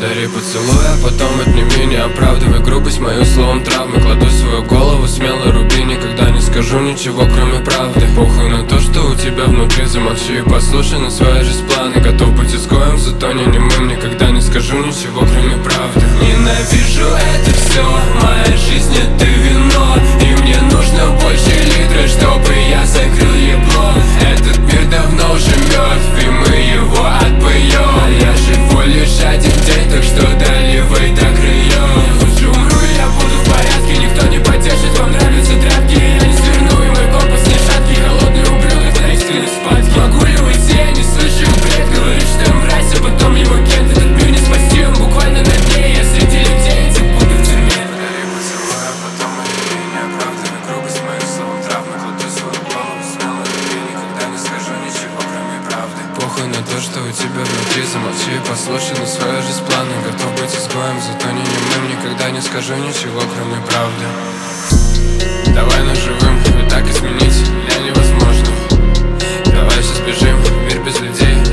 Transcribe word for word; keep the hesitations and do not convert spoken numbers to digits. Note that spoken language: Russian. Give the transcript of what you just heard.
Подари поцелуй, а потом отними, не оправдывай грубость мою словом травмы. Кладу свою голову, смело руби, никогда не скажу ничего, кроме правды. Похуй на то, что у тебя внутри, замолчи и послушай на свои жизнь планы. Готов быть изгоем, зато не немым, никогда не скажу ничего, кроме правды. Ненавижу это все, моя жизнь это вино, и мне нужно больше литра, чтобы я закрыл ебло. Этот мир давно уже мертв, и мы его отпоем, а я живу лишь один день, так что доливай до краев. Лучше умру, и я буду в порядке, никто не поддержит, вам нравятся тряпки. Я не сверну, и мой компас не шаткий, холодный ублюдок на истинной спадке. Могу ли уйти, я не слышу бред, говорит, что я мразь, а потом его кент. Этот мир не спасти, он буквально на дне, я среди людей, этих буду в тюрьме. Подари поцелуй, а потом отними, не оправдывай грубость мою словом травмы. Кладу свою голову, смело руби, никогда не скажу ничего, кроме правды. Похуй на то, что у тебя внутри, замолчи и послушай на свои жизнь планы. Готов быть изгоем, зато не немым, никогда не скажу ничего, кроме правды. Давай на живым, ведь так изменить меня невозможно. Давай сейчас бежим, мир без людей.